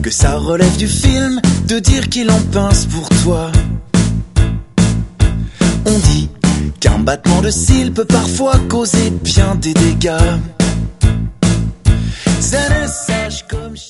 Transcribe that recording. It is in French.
que ça relève du film de dire qu'il en pince pour toi. On dit qu'un battement de cils peut parfois causer bien des dégâts. C'est le sage comme